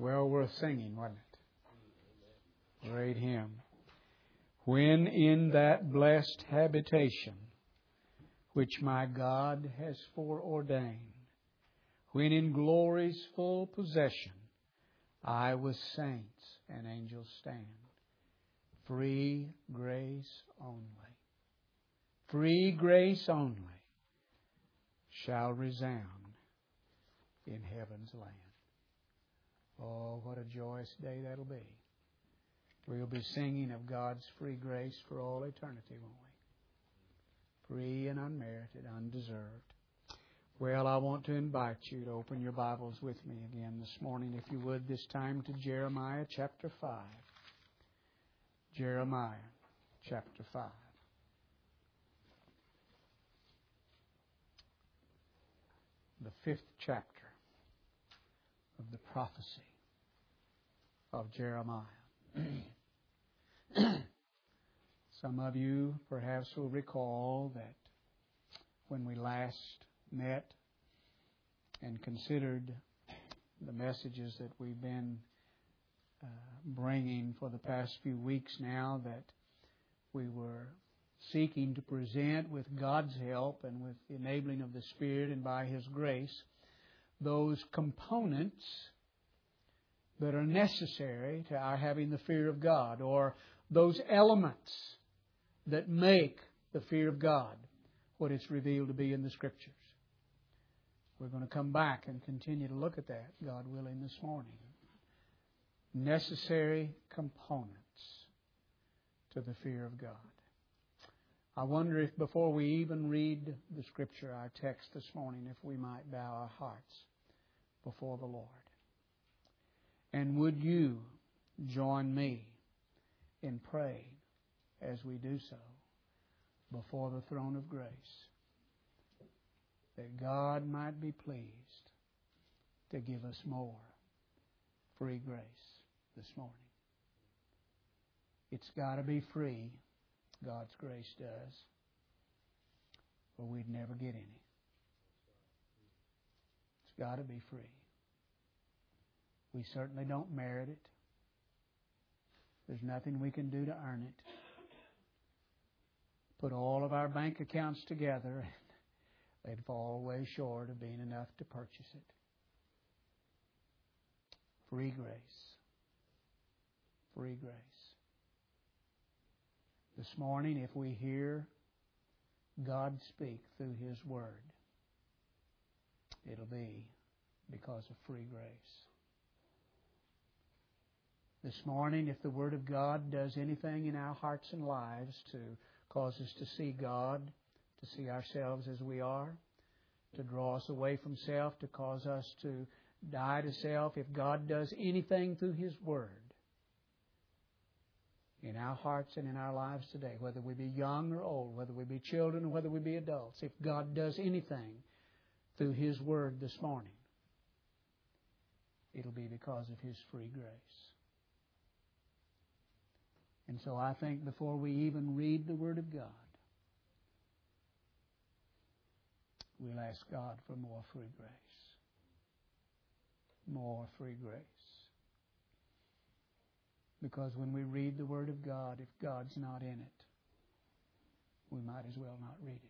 Well worth singing, wasn't it? Great hymn. When in that blessed habitation which my God has foreordained, when in glory's full possession I with saints and angels stand, free grace only, free grace only shall resound in heaven's land. Oh, what a joyous day that'll be. We'll be singing of God's free grace for all eternity, won't we? Free and unmerited, undeserved. Well, I want to invite you to open your Bibles with me again this morning, if you would, this time to Jeremiah chapter 5. Jeremiah chapter 5. The 5th chapter of the prophecy of Jeremiah. Some of you perhaps will recall that when we last met and considered the messages that we've been bringing for the past few weeks now, that we were seeking to present with God's help and with the enabling of the Spirit and by His grace those components that are necessary to our having the fear of God, or those elements that make the fear of God what it's revealed to be in the Scriptures. We're going to come back and continue to look at that, God willing, this morning. Necessary components to the fear of God. I wonder if before we even read the Scripture, our text this morning, if we might bow our hearts before the Lord. And would you join me in praying as we do so before the throne of grace, that God might be pleased to give us more free grace this morning. It's got to be free, God's grace does, or we'd never get any. It's got to be free. We certainly don't merit it. There's nothing we can do to earn it. Put all of our bank accounts together, and they'd fall way short of being enough to purchase it. Free grace. Free grace. This morning, if we hear God speak through His Word, it'll be because of free grace. This morning, if the Word of God does anything in our hearts and lives to cause us to see God, to see ourselves as we are, to draw us away from self, to cause us to die to self, if God does anything through His Word in our hearts and in our lives today, whether we be young or old, whether we be children or whether we be adults, if God does anything through His Word this morning, it'll be because of His free grace. And so I think before we even read the Word of God, we'll ask God for more free grace. More free grace. Because when we read the Word of God, if God's not in it, we might as well not read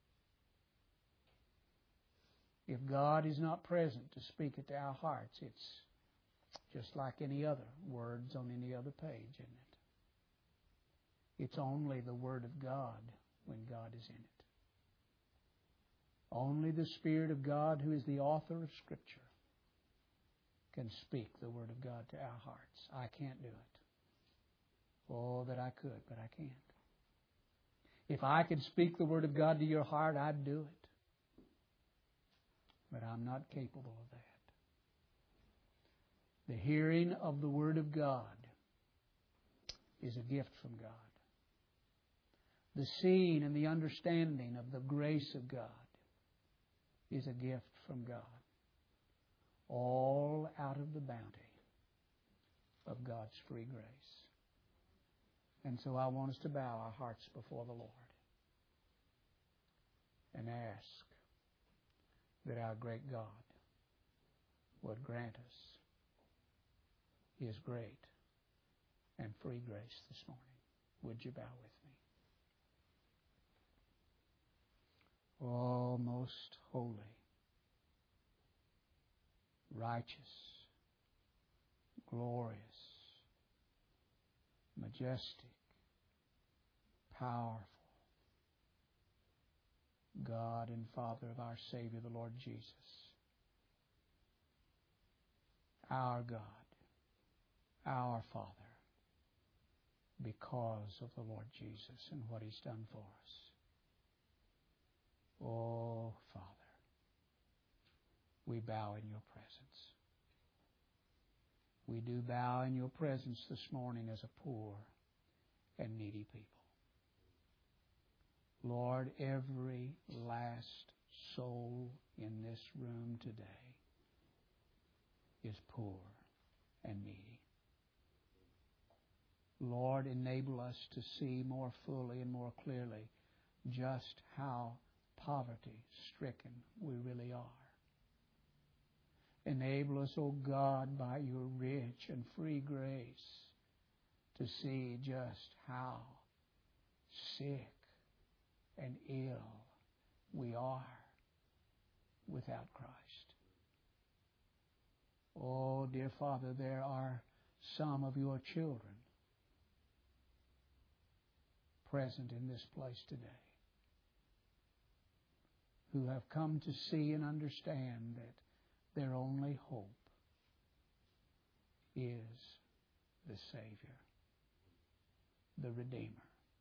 it. If God is not present to speak it to our hearts, it's just like any other words on any other page, isn't it? It's only the Word of God when God is in it. Only the Spirit of God, who is the author of Scripture, can speak the Word of God to our hearts. I can't do it. Oh, that I could, but I can't. If I could speak the Word of God to your heart, I'd do it. But I'm not capable of that. The hearing of the Word of God is a gift from God. The seeing and the understanding of the grace of God is a gift from God. All out of the bounty of God's free grace. And so I want us to bow our hearts before the Lord and ask that our great God would grant us His great and free grace this morning. Would you bow with me? Oh, most holy, righteous, glorious, majestic, powerful God and Father of our Savior, the Lord Jesus. Our God, our Father, because of the Lord Jesus and what He's done for us. Oh, Father, we bow in your presence. We do bow in your presence this morning as a poor and needy people. Lord, every last soul in this room today is poor and needy. Lord, enable us to see more fully and more clearly just how poverty-stricken we really are. Enable us, O God, by your rich and free grace to see just how sick and ill we are without Christ. Oh, dear Father, there are some of your children present in this place today who have come to see and understand that their only hope is the Savior, the Redeemer.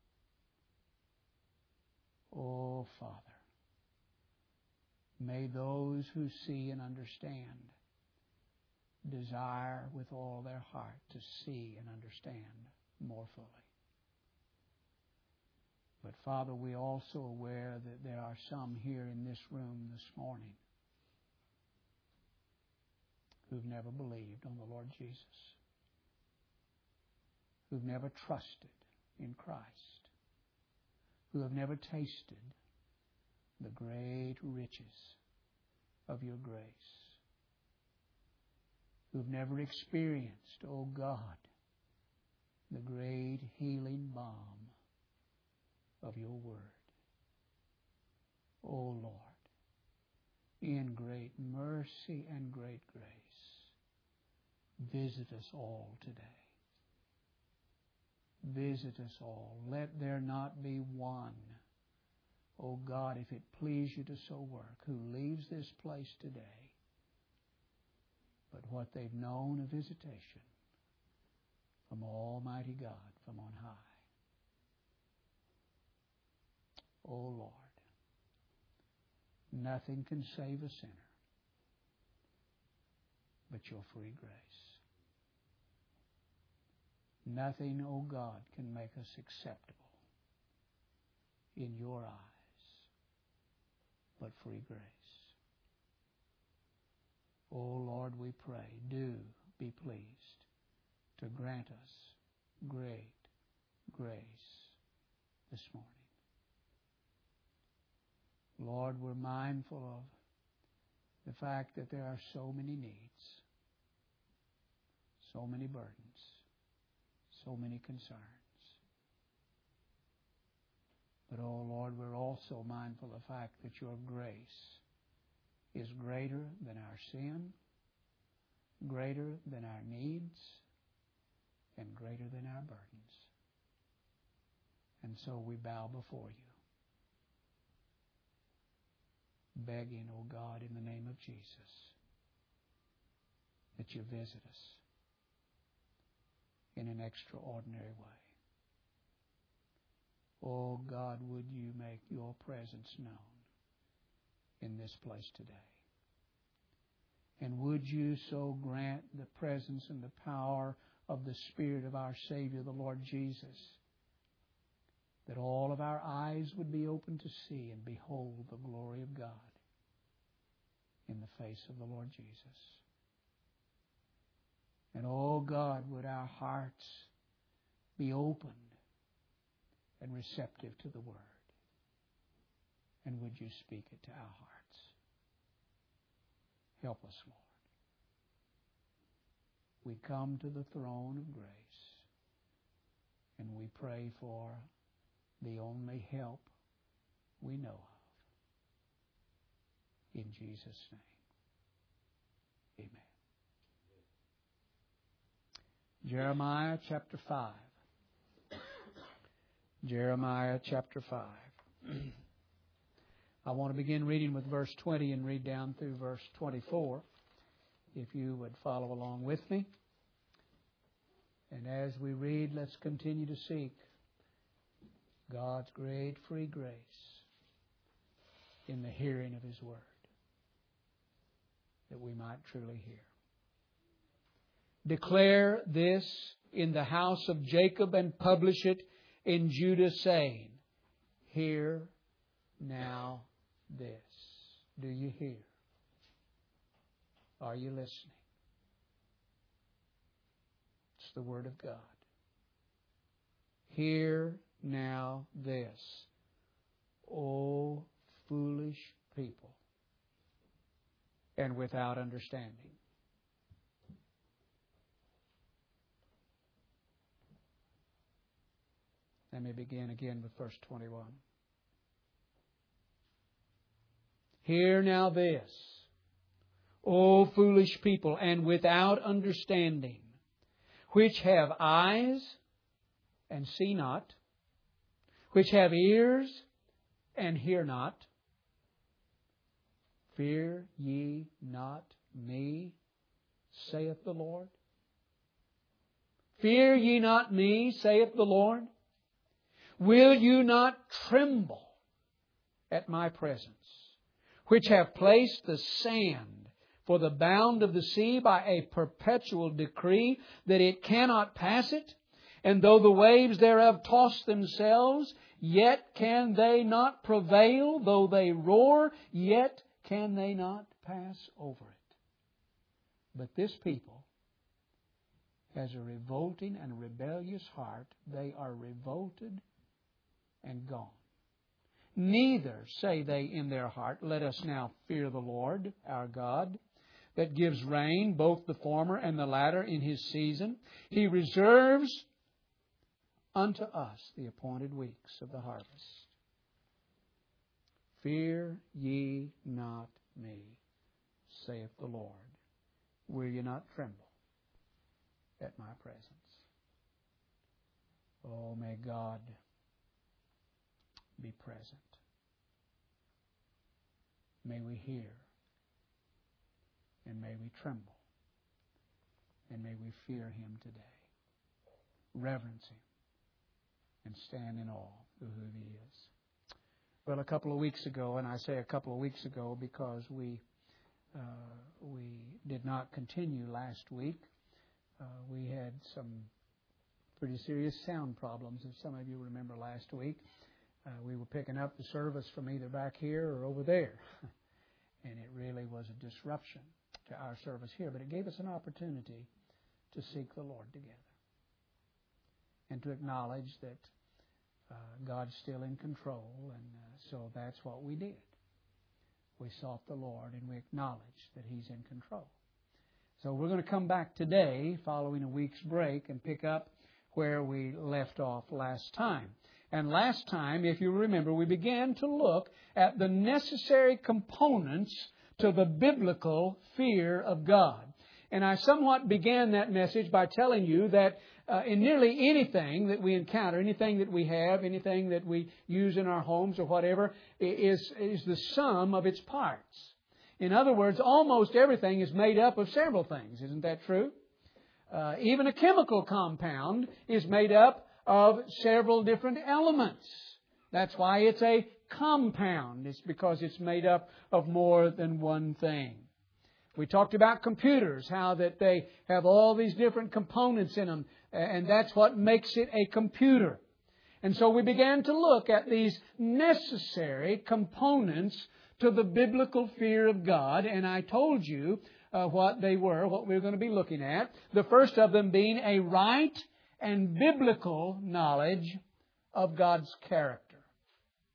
Oh, Father, may those who see and understand desire with all their heart to see and understand more fully. But Father, we're also aware that there are some here in this room this morning who've never believed on the Lord Jesus, who've never trusted in Christ, who have never tasted the great riches of your grace, who've never experienced, oh God, the great healing balm of your word. Oh Lord, in great mercy and great grace, visit us all today. Visit us all. Let there not be one, oh God, if it please you to so work, who leaves this place today, but what they've known of visitation from Almighty God from on high. Oh Lord, nothing can save a sinner but your free grace. Nothing, oh God, can make us acceptable in your eyes but free grace. Oh Lord, we pray, do be pleased to grant us great grace this morning. Lord, we're mindful of the fact that there are so many needs, so many burdens, so many concerns. But, oh Lord, we're also mindful of the fact that your grace is greater than our sin, greater than our needs, and greater than our burdens. And so we bow before you, begging, oh God, in the name of Jesus, that you visit us in an extraordinary way. Oh God, would you make your presence known in this place today? And would you so grant the presence and the power of the Spirit of our Savior, the Lord Jesus, that all of our eyes would be open to see and behold the glory of God in the face of the Lord Jesus. And, oh God, would our hearts be opened and receptive to the Word. And would you speak it to our hearts? Help us, Lord. we come to the throne of grace and we pray for the only help we know of. In Jesus' name, amen. Jeremiah chapter 5. Jeremiah chapter 5. I want to begin reading with verse 20 and read down through verse 24. If you would follow along with me. And as we read, let's continue to seek God's great free grace in the hearing of His Word, that we might truly hear. Declare this in the house of Jacob and publish it in Judah, saying, hear now this. Do you hear? Are you listening? It's the Word of God. Hear now this, O foolish people, and without understanding. Let me begin again with verse 21. Hear now this, O foolish people, and without understanding, which have eyes and see not, which have ears and hear not. Fear ye not me, saith the Lord. Fear ye not me, saith the Lord. Will you not tremble at my presence, which have placed the sand for the bound of the sea by a perpetual decree, that it cannot pass it? And though the waves thereof toss themselves, yet can they not prevail. Though they roar, yet can they not pass over it. But this people has a revolting and rebellious heart. They are revolted and gone. Neither say they in their heart, let us now fear the Lord our God, that gives rain, both the former and the latter, in His season. He reserves unto us the appointed weeks of the harvest. Fear ye not me, saith the Lord. Will ye not tremble at my presence? Oh, may God be present. May we hear, and may we tremble, and may we fear Him today. Reverence Him and stand in awe of who He is. Well, a couple of weeks ago, and I say a couple of weeks ago because we did not continue last week. We had some pretty serious sound problems, if some of you remember last week. We were picking up the service from either back here or over there. And it really was a disruption to our service here. But it gave us an opportunity to seek the Lord together. And to acknowledge that God's still in control. And so that's what we did. We sought the Lord and we acknowledged that He's in control. So we're going to come back today, following a week's break, and pick up where we left off last time. And last time, if you remember, we began to look at the necessary components to the biblical fear of God. And I somewhat began that message by telling you that in nearly anything that we encounter, anything that we have, anything that we use in our homes or whatever, is the sum of its parts. In other words, almost everything is made up of several things. Isn't that true? Even a chemical compound is made up of several different elements. That's why it's a compound. It's because it's made up of more than one thing. We talked about computers, how that they have all these different components in them, and that's what makes it a computer. And so we began to look at these necessary components to the biblical fear of God, and I told you what they were, what we were going to be looking at. The first of them being a right and biblical knowledge of God's character.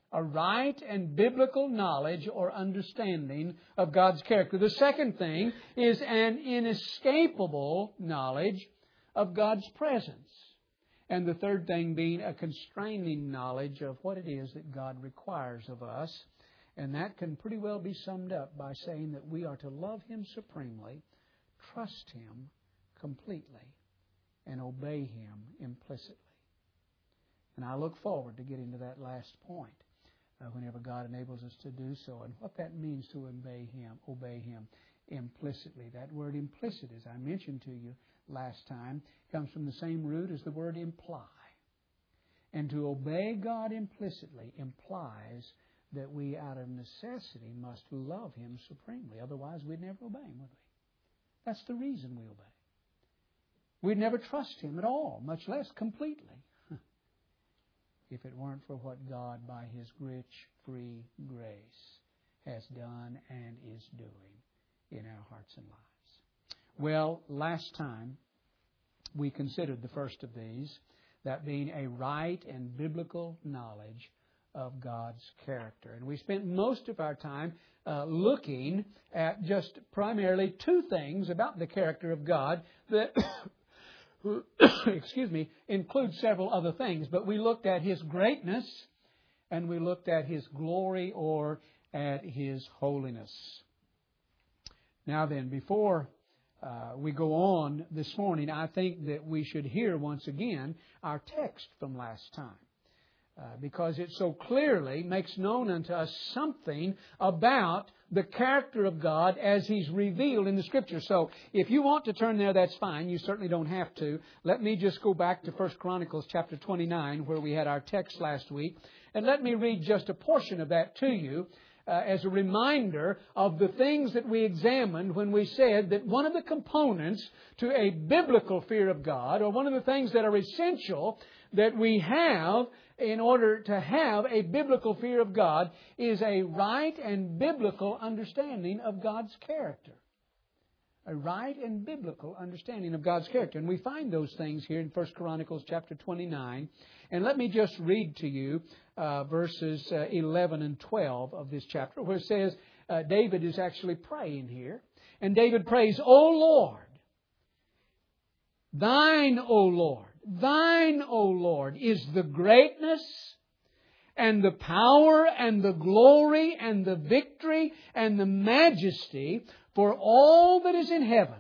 A right and biblical knowledge or understanding of God's character. The second thing is an inescapable knowledge of God's presence. And the third thing being a constraining knowledge of what it is that God requires of us. And that can pretty well be summed up by saying that we are to love Him supremely, trust Him completely, and obey Him implicitly. And I look forward to getting to that last point whenever God enables us to do so, and what that means to obey Him implicitly. That word implicit, as I mentioned to you last time, comes from the same root as the word imply. And to obey God implicitly implies that we, out of necessity, must love Him supremely. Otherwise, we'd never obey Him, would we? That's the reason we obey. We'd never trust Him at all, much less completely, if it weren't for what God, by His rich, free grace, has done and is doing in our hearts and lives. Well, last time we considered the first of these, that being a right and biblical knowledge of God's character. And we spent most of our time looking at just primarily two things about the character of God that includes several other things. But we looked at His greatness, and we looked at His glory, or at His holiness. Now then, before we go on this morning, I think that we should hear once again our text from last time. Because it so clearly makes known unto us something about the character of God as He's revealed in the Scripture. So if you want to turn there, that's fine. You certainly don't have to. Let me just go back to 1 Chronicles chapter 29, where we had our text last week. And let me read just a portion of that to you as a reminder of the things that we examined when we said that one of the components to a biblical fear of God, or one of the things that are essential that we have in order to have a biblical fear of God, is a right and biblical understanding of God's character. A right and biblical understanding of God's character. And we find those things here in 1 Chronicles chapter 29. And let me just read to you verses 11 and 12 of this chapter, where it says, David is actually praying here. And David prays, O Lord, Thine, O Lord, Thine, O Lord, is the greatness and the power and the glory and the victory and the majesty, for all that is in heaven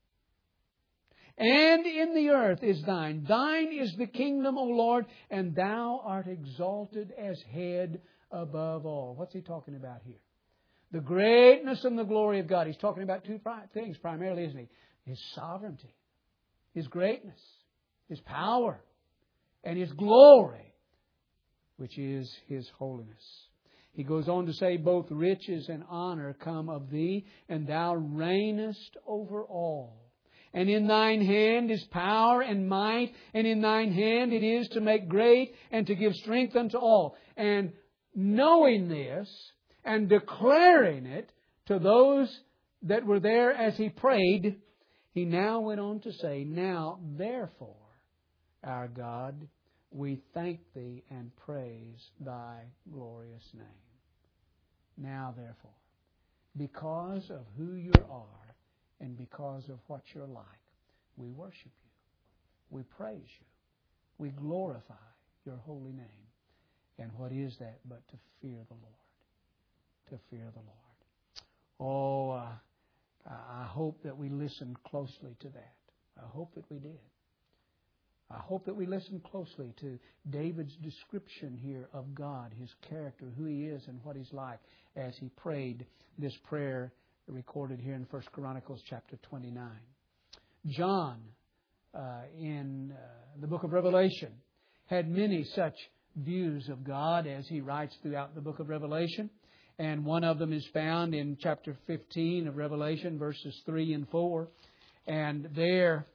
and in the earth is Thine. Thine is the kingdom, O Lord, and Thou art exalted as head above all. What's he talking about here? The greatness and the glory of God. He's talking about two things primarily, isn't he? His sovereignty, His greatness, His power, and His glory, which is His holiness. He goes on to say, both riches and honor come of Thee, and Thou reignest over all. And in Thine hand is power and might, and in Thine hand it is to make great and to give strength unto all. And knowing this and declaring it to those that were there as he prayed, he now went on to say, Now, therefore, our God, we thank Thee and praise Thy glorious name. Now, therefore, because of who you are and because of what you're like, we worship you. We praise you. We glorify your holy name. And what is that but to fear the Lord? To fear the Lord. Oh, I hope that we listened closely to that. I hope that we did. I hope that we listened closely to David's description here of God, His character, who He is and what He's like, as he prayed this prayer recorded here in 1 Chronicles chapter 29. John, in the book of Revelation, had many such views of God as he writes throughout the book of Revelation. And one of them is found in chapter 15 of Revelation, verses 3 and 4. And there,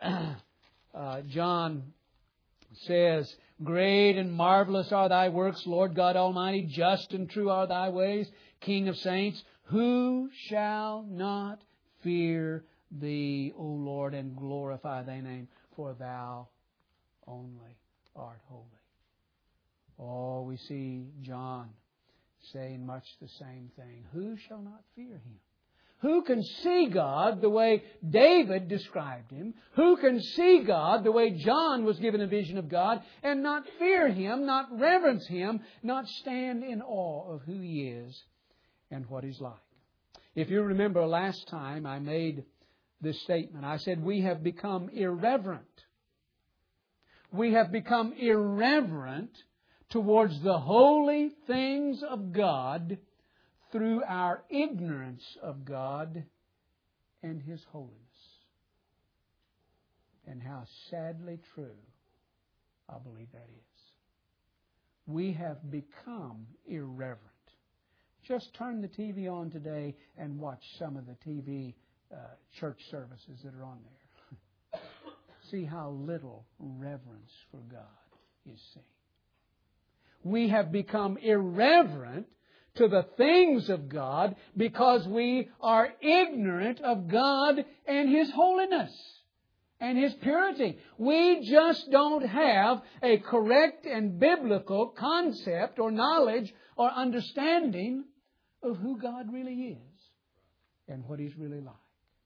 John says, Great and marvelous are Thy works, Lord God Almighty. Just and true are Thy ways, King of saints. Who shall not fear Thee, O Lord, and glorify Thy name? For Thou only art holy. Oh, we see John saying much the same thing. Who shall not fear Him? Who can see God the way David described Him? Who can see God the way John was given a vision of God and not fear Him, not reverence Him, not stand in awe of who He is and what He's like? If you remember last time I made this statement, I said we have become irreverent. We have become irreverent towards the holy things of God through our ignorance of God and His holiness. And how sadly true I believe that is. We have become irreverent. Just turn the TV on today and watch some of the TV church services that are on there. See how little reverence for God is seen. We have become irreverent to the things of God because we are ignorant of God and His holiness and His purity. We just don't have a correct and biblical concept or knowledge or understanding of who God really is and what He's really like.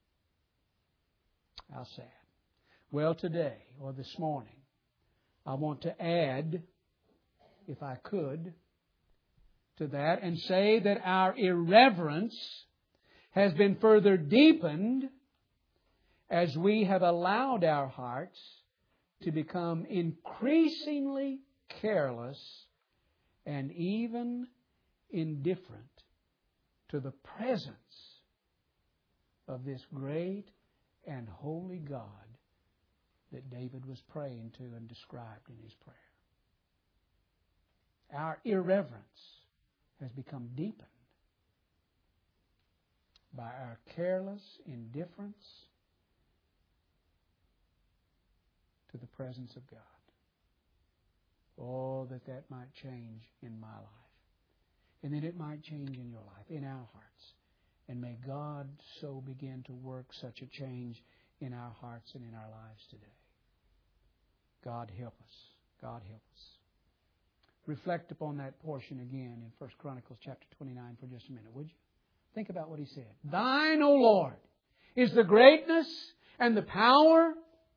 How sad. Well, today or this morning, I want to add, if I could, to that and say that our irreverence has been further deepened as we have allowed our hearts to become increasingly careless and even indifferent to the presence of this great and holy God that David was praying to and described in his prayer. Our irreverence has become deepened by our careless indifference to the presence of God. Oh, that might change in my life. And then it might change in your life, in our hearts. And may God so begin to work such a change in our hearts and in our lives today. God help us. God help us. Reflect upon that portion again in 1 Chronicles chapter 29 for just a minute, would you? Think about what he said. Thine, O Lord, is the greatness and the power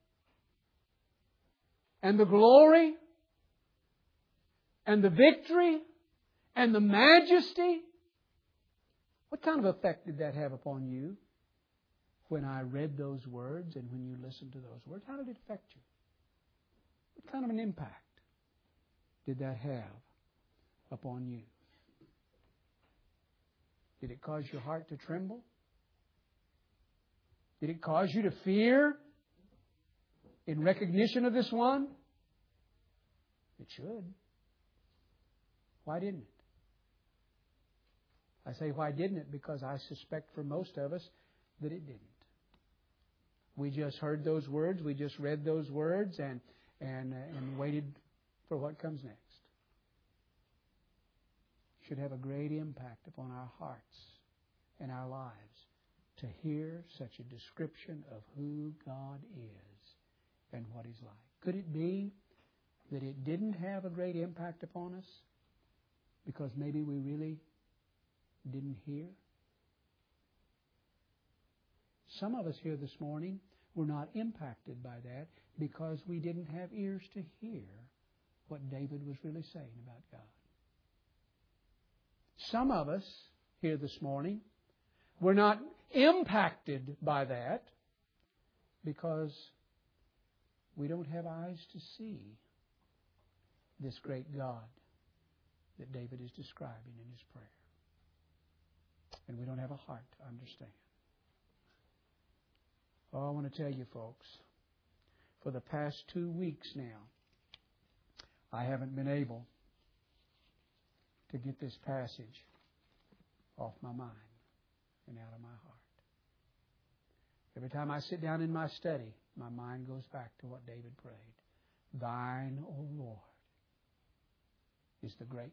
and the glory and the victory and the majesty. What kind of effect did that have upon you when I read those words and when you listened to those words? How did it affect you? What kind of an impact did that have upon you? Did it cause your heart to tremble? Did it cause you to fear in recognition of this one? It should. Why didn't it? I say, why didn't it? Because I suspect for most of us that it didn't. We just heard those words, we just read those words and waited for what comes next. Should have a great impact upon our hearts and our lives to hear such a description of who God is and what He's like. Could it be that it didn't have a great impact upon us because maybe we really didn't hear? Some of us here this morning were not impacted by that because we didn't have ears to hear what David was really saying about God. Some of us here this morning were not impacted by that because we don't have eyes to see this great God that David is describing in his prayer. And we don't have a heart to understand. Oh, I want to tell you folks, for the past 2 weeks now, I haven't been able to get this passage off my mind and out of my heart. Every time I sit down in my study, my mind goes back to what David prayed. Thine, O Lord, is the greatness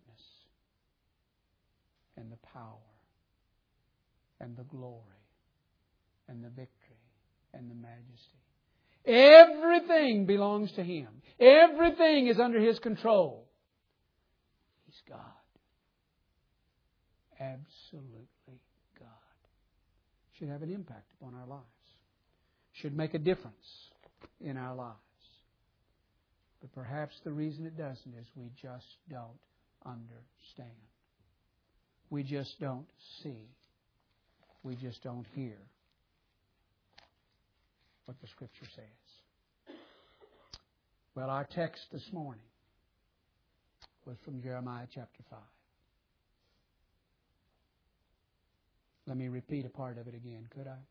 and the power and the glory and the victory and the majesty. Everything belongs to Him. Everything is under His control. God. Absolutely God. Should have an impact upon our lives. Should make a difference in our lives. But perhaps the reason it doesn't is we just don't understand. We just don't see. We just don't hear what the Scripture says. Well, our text this morning was from Jeremiah chapter 5. Let me repeat a part of it again, could I?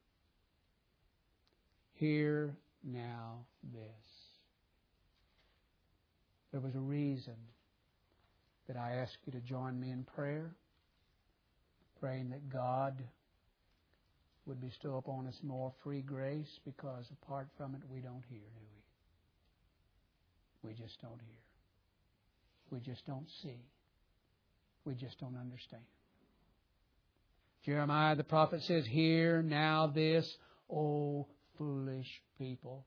Hear now this. There was a reason that I asked you to join me in prayer, praying that God would bestow upon us more free grace, because apart from it we don't hear, do we? We just don't hear. We just don't see. We just don't understand. Jeremiah the prophet says, "Hear now this, O foolish people."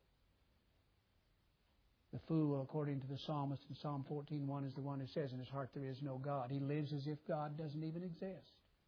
The fool, according to the psalmist in Psalm 14:1, is the one who says in his heart there is no God. He lives as if God doesn't even exist.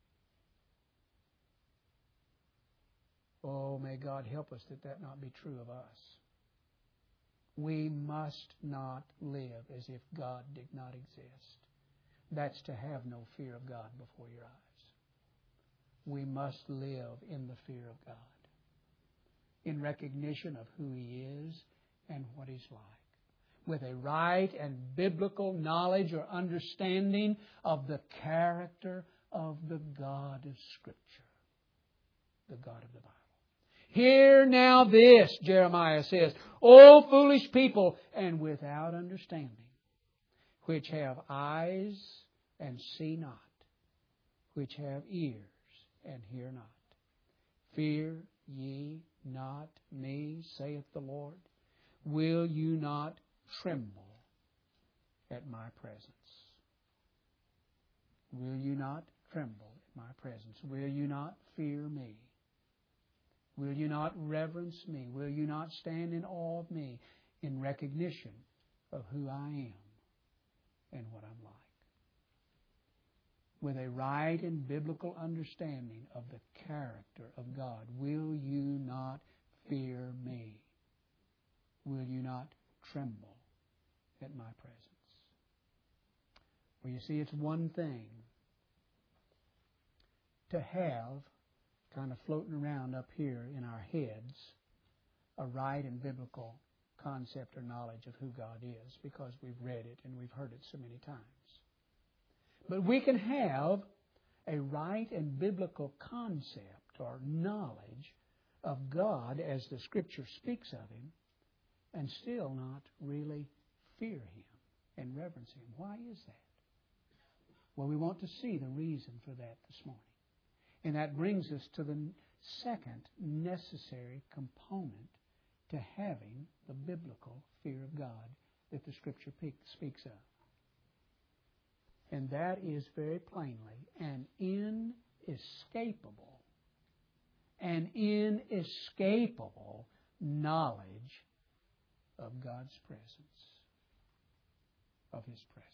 Oh, may God help us that not be true of us. We must not live as if God did not exist. That's to have no fear of God before your eyes. We must live in the fear of God, in recognition of who He is and what He's like, with a right and biblical knowledge or understanding of the character of the God of Scripture, the God of the Bible. Hear now this, Jeremiah says, O foolish people, and without understanding, which have eyes and see not, which have ears and hear not. Fear ye not me, saith the Lord. Will you not tremble at my presence? Will you not tremble at my presence? Will you not fear me? Will you not reverence me? Will you not stand in awe of me in recognition of who I am and what I'm like? With a right and biblical understanding of the character of God, will you not fear me? Will you not tremble at my presence? Well, you see, it's one thing to have, kind of floating around up here in our heads, a right and biblical concept or knowledge of who God is, because we've read it and we've heard it so many times. But we can have a right and biblical concept or knowledge of God as the Scripture speaks of Him, and still not really fear Him and reverence Him. Why is that? Well, we want to see the reason for that this morning. And that brings us to the second necessary component to having the biblical fear of God that the Scripture speaks of. And that is very plainly an inescapable knowledge of God's presence, of His presence.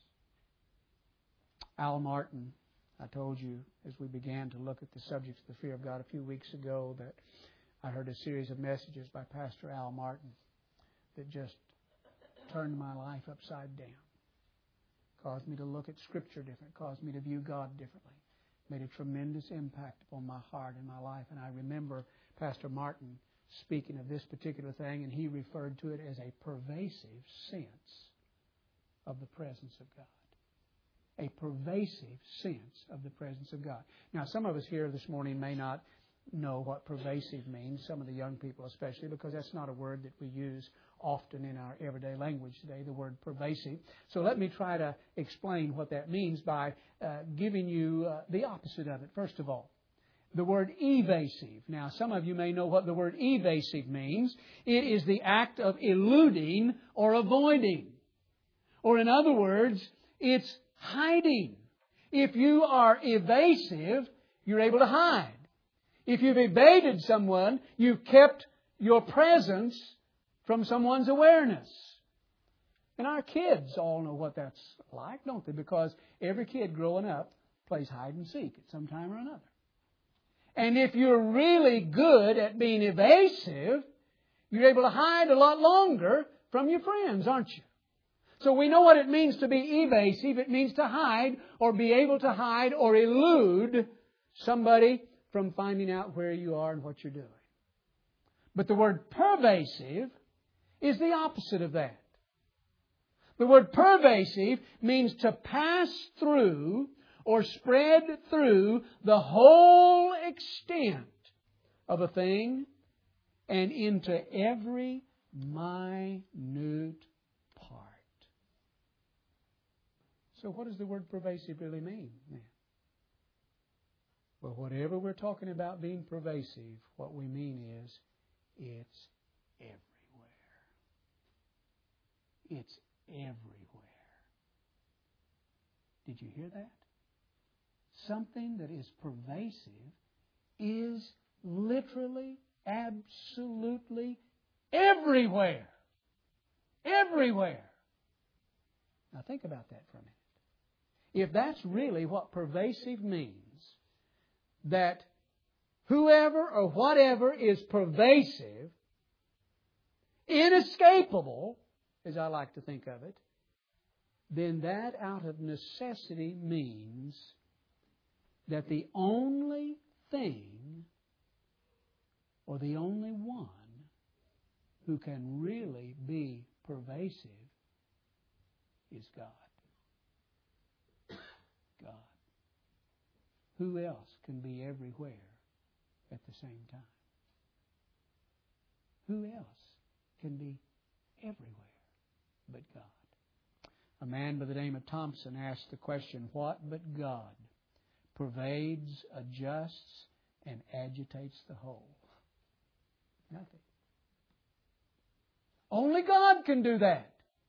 Al Martin, I told you as we began to look at the subject of the fear of God a few weeks ago that I heard a series of messages by Pastor Al Martin that just turned my life upside down. Caused me to look at Scripture different, caused me to view God differently. Made a tremendous impact upon my heart and my life. And I remember Pastor Martin speaking of this particular thing, and he referred to it as a pervasive sense of the presence of God. A pervasive sense of the presence of God. Now, some of us here this morning may not know what pervasive means, some of the young people especially, because that's not a word that we use often in our everyday language today, the word pervasive. So let me try to explain what that means by giving you the opposite of it. First of all, the word evasive. Now, some of you may know what the word evasive means. It is the act of eluding or avoiding. Or in other words, it's hiding. If you are evasive, you're able to hide. If you've evaded someone, you've kept your presence from someone's awareness. And our kids all know what that's like, don't they? Because every kid growing up plays hide and seek at some time or another. And if you're really good at being evasive, you're able to hide a lot longer from your friends, aren't you? So we know what it means to be evasive. It means to hide or be able to hide or elude somebody from finding out where you are and what you're doing. But the word pervasive is the opposite of that. The word pervasive means to pass through or spread through the whole extent of a thing and into every minute part. So what does the word pervasive really mean then? Well, whatever we're talking about being pervasive, what we mean is it's everywhere. It's everywhere. Did you hear that? Something that is pervasive is literally, absolutely everywhere. Everywhere. Now think about that for a minute. If that's really what pervasive means, that whoever or whatever is pervasive, inescapable, as I like to think of it, then that out of necessity means that the only thing or the only one who can really be pervasive is God. God. Who else can be everywhere at the same time? Who else can be everywhere but God? A man by the name of Thompson asked the question, what but God pervades, adjusts, and agitates the whole? Nothing. Only God can do that.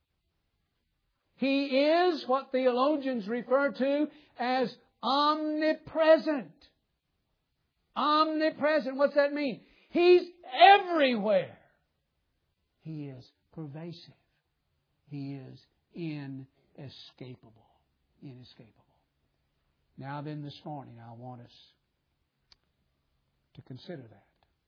He is what theologians refer to as omnipresent. Omnipresent. What's that mean? He's everywhere. He is pervasive. He is inescapable. Inescapable. Now then, this morning, I want us to consider that.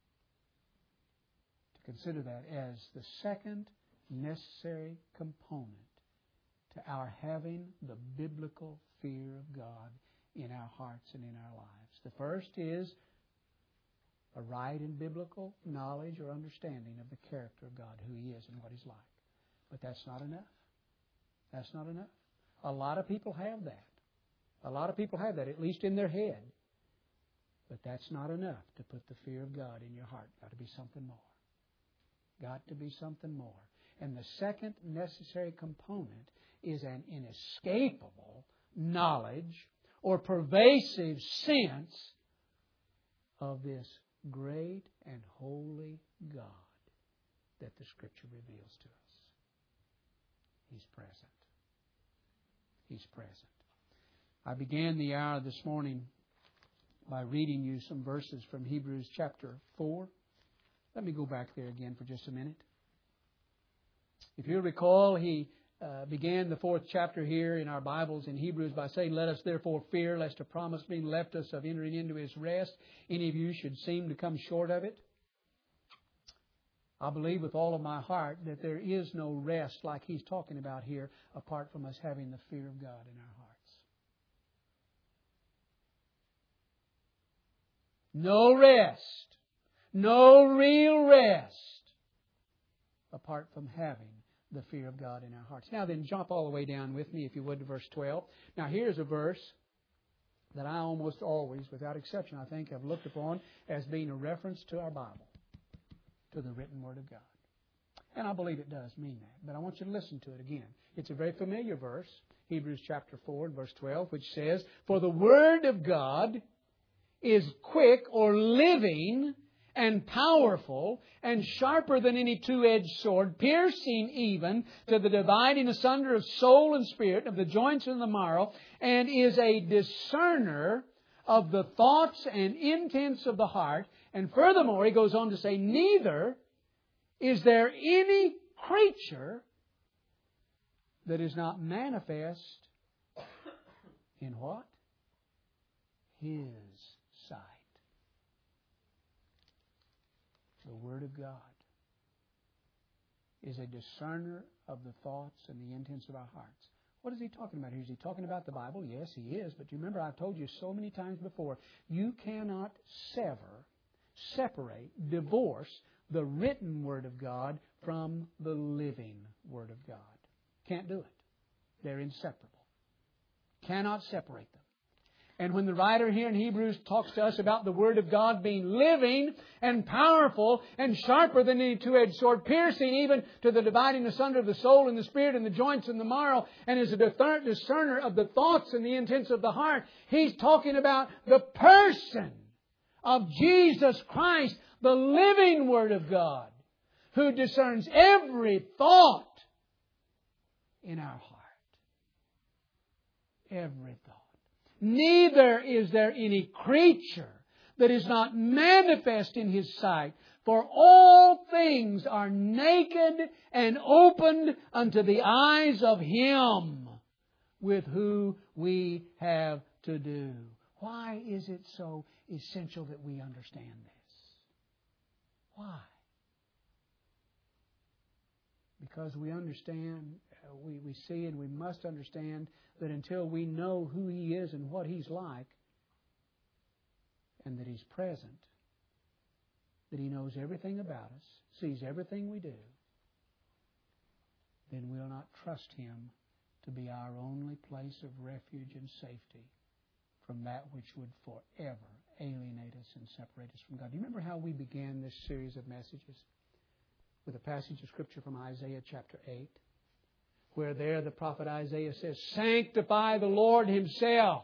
To consider that as the second necessary component to our having the biblical fear of God in our hearts and in our lives. The first is a right and biblical knowledge or understanding of the character of God, who He is and what He's like. But that's not enough. That's not enough. A lot of people have that. A lot of people have that, at least in their head. But that's not enough to put the fear of God in your heart. Got to be something more. Got to be something more. And the second necessary component is an inescapable knowledge or pervasive sense of this great and holy God that the Scripture reveals to us. He's present. He's present. I began the hour this morning by reading you some verses from Hebrews chapter 4. Let me go back there again for just a minute. If you'll recall, he began the 4th chapter here in our Bibles in Hebrews by saying, let us therefore fear, lest a promise being left us of entering into His rest, any of you should seem to come short of it. I believe with all of my heart that there is no rest like he's talking about here apart from us having the fear of God in our hearts. No rest. No real rest apart from having the fear of God in our hearts. Now then, jump all the way down with me, if you would, to verse 12. Now here's a verse that I almost always, without exception, I think, have looked upon as being a reference to our Bible, to the written Word of God. And I believe it does mean that. But I want you to listen to it again. It's a very familiar verse, Hebrews chapter 4 and verse 12, which says, for the Word of God is quick or living and powerful and sharper than any two-edged sword, piercing even to the dividing asunder of soul and spirit, of the joints and the marrow, and is a discerner of the thoughts and intents of the heart. And furthermore, he goes on to say, neither is there any creature that is not manifest in what? His sight. The Word of God is a discerner of the thoughts and the intents of our hearts. What is he talking about here? Is he talking about the Bible? Yes, he is. But you remember, I've told you so many times before, you cannot separate, divorce the written Word of God from the living Word of God. Can't do it. They're inseparable. Cannot separate them. And when the writer here in Hebrews talks to us about the Word of God being living and powerful and sharper than any two-edged sword, piercing even to the dividing asunder of the soul and the spirit and the joints and the marrow, and is a discerner of the thoughts and the intents of the heart, he's talking about the person of Jesus Christ, the living Word of God, who discerns every thought in our heart. Every thought. Neither is there any creature that is not manifest in His sight, for all things are naked and opened unto the eyes of Him with whom we have to do. Why is it so essential that we understand this? Why? Because we understand, we see and we must understand that until we know who He is and what He's like, and that He's present, that He knows everything about us, sees everything we do, then we'll not trust Him to be our only place of refuge and safety from that which would forever alienate us and separate us from God. Do you remember how we began this series of messages? With a passage of Scripture from Isaiah chapter 8, where there the prophet Isaiah says, "Sanctify the Lord Himself."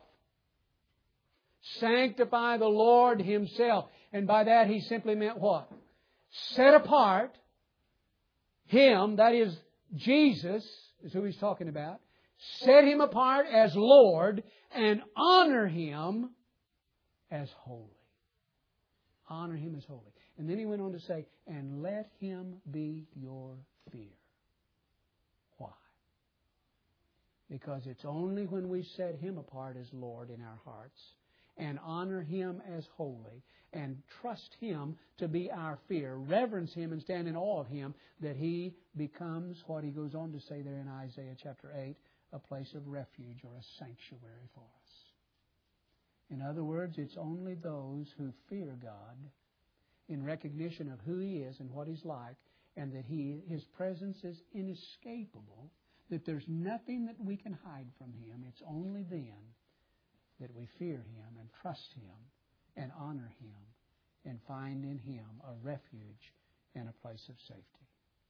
Sanctify the Lord Himself. And by that he simply meant what? Set apart Him, that is Jesus, is who he's talking about. Set Him apart as Lord and honor Him as holy. Honor Him as holy. And then he went on to say, and let Him be your fear. Why? Because it's only when we set Him apart as Lord in our hearts and honor Him as holy and trust Him to be our fear, reverence Him and stand in awe of Him, that He becomes what he goes on to say there in Isaiah chapter 8, a place of refuge or a sanctuary for us. In other words, it's only those who fear God in recognition of who He is and what He's like, and that His presence is inescapable, that there's nothing that we can hide from Him. It's only then that we fear Him and trust Him and honor Him and find in Him a refuge and a place of safety.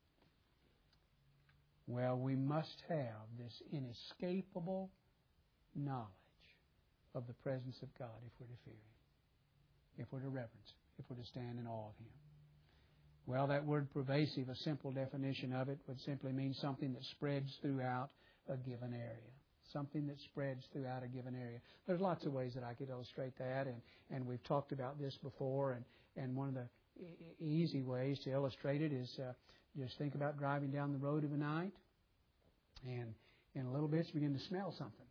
Well, we must have this inescapable knowledge of the presence of God if we're to fear Him, if we're to reverence Him, if we're to stand in awe of Him. Well, that word pervasive, a simple definition of it, would simply mean something that spreads throughout a given area. Something that spreads throughout a given area. There's lots of ways that I could illustrate that, and we've talked about this before, and one of the easy ways to illustrate it is just think about driving down the road of a night, and in a little bit you begin to smell something.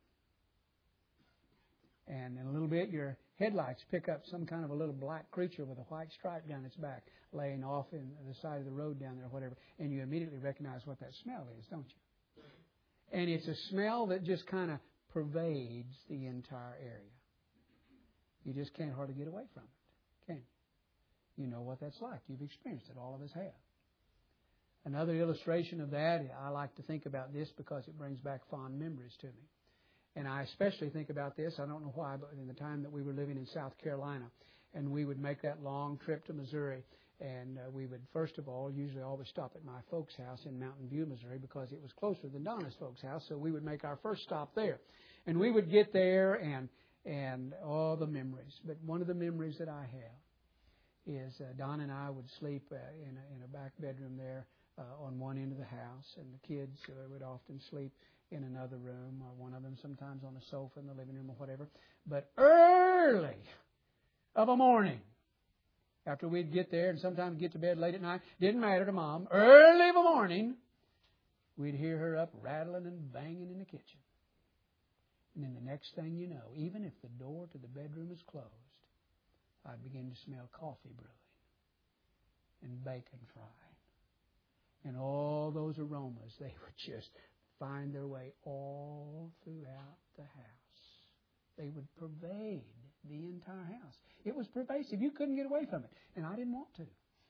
And in a little bit your headlights pick up some kind of a little black creature with a white stripe down its back, laying off in the side of the road down there or whatever, and you immediately recognize what that smell is, don't you? And it's a smell that just kind of pervades the entire area. You just can't hardly get away from it, can you? You know what that's like. You've experienced it. All of us have. Another illustration of that, I like to think about this because it brings back fond memories to me. And I especially think about this, I don't know why, but in the time that we were living in South Carolina, and we would make that long trip to Missouri, and we would, first of all, usually always stop at my folks' house in Mountain View, Missouri, because it was closer than Donna's folks' house, so we would make our first stop there. And we would get there, and all the memories. But one of the memories that I have is Donna and I would sleep in a back bedroom there on one end of the house, and the kids would often sleep in another room, or one of them sometimes on a sofa in the living room or whatever. But early of a morning, after we'd get there and sometimes get to bed late at night, didn't matter to Mom, early of a morning, we'd hear her up rattling and banging in the kitchen. And then the next thing you know, even if the door to the bedroom is closed, I'd begin to smell coffee brewing and bacon frying. And all those aromas, they would just find their way all throughout the house. They would pervade the entire house. It was pervasive. You couldn't get away from it. And I didn't want to.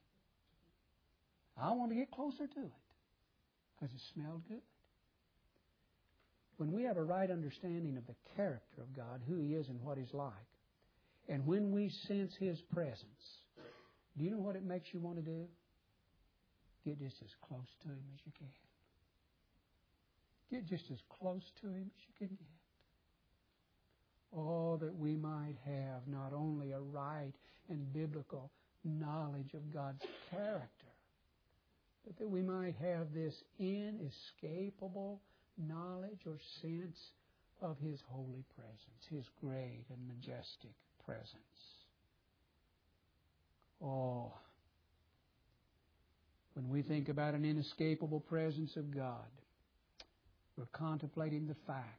I wanted to get closer to it because it smelled good. When we have a right understanding of the character of God, who He is and what He's like, and when we sense His presence, do you know what it makes you want to do? Get just as close to Him as you can. Get just as close to Him as you can get. Oh, that we might have not only a right and biblical knowledge of God's character, but that we might have this inescapable knowledge or sense of His holy presence, His great and majestic presence. Oh, when we think about an inescapable presence of God, we're contemplating the fact